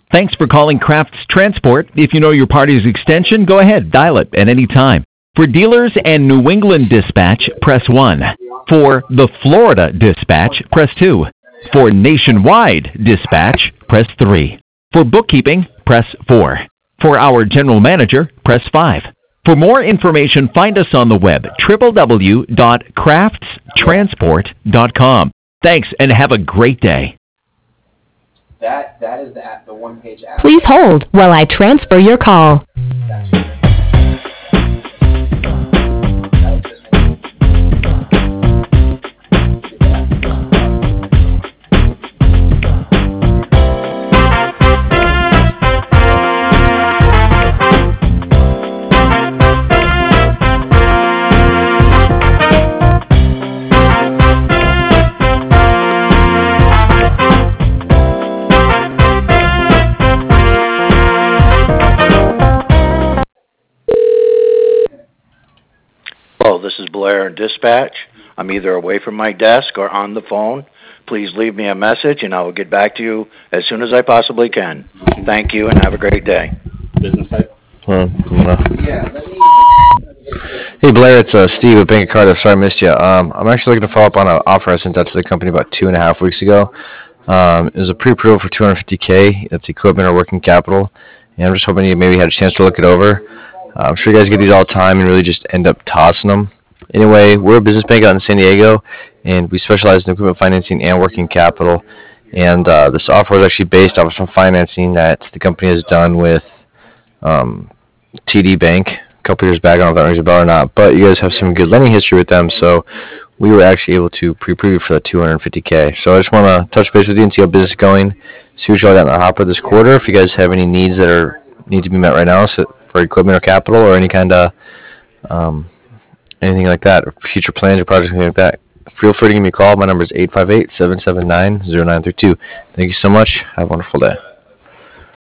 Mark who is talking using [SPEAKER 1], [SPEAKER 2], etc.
[SPEAKER 1] Thanks for calling Crafts Transport. If you know your party's extension, go ahead, dial it at any time. For dealers and New England dispatch, press 1. For the Florida dispatch, press 2. For nationwide dispatch, press 3. For bookkeeping, press 4. For our general manager, press 5. For more information, find us on the web, www.craftstransport.com. Thanks, and have a great day.
[SPEAKER 2] That is the one-page app.
[SPEAKER 3] Please hold while I transfer your call.
[SPEAKER 4] Hello, this is Blair in Dispatch. I'm either away from my desk or on the phone. Please leave me a message and I will get back to you as soon as I possibly can. Thank you and have a great day.
[SPEAKER 5] Business type?
[SPEAKER 6] Hey Blair, it's Steve with Bank of Cardiff. Sorry I missed you. I'm actually looking to follow up on an offer I sent out to the company about 2.5 weeks ago. It was a pre-approval for $250K. That's equipment or working capital. And I'm just hoping you maybe had a chance to look it over. I'm sure you guys get these all the time and really just end up tossing them. Anyway, we're a business bank out in San Diego, and we specialize in equipment financing and working capital. And this offer was actually based off of some financing that the company has done with TD Bank a couple years back. I don't know if that rings a bell or not, but you guys have some good lending history with them, so we were actually able to pre-approve for the $250K. So I just want to touch base with you and see how business is going, see what you all got in the hopper this quarter. If you guys have any needs that need to be met right now, so for equipment or capital or any kind of anything like that, or future plans or projects, anything like that, feel free to give me a call. My number is 858-779-0932. Thank you so much. Have a wonderful day.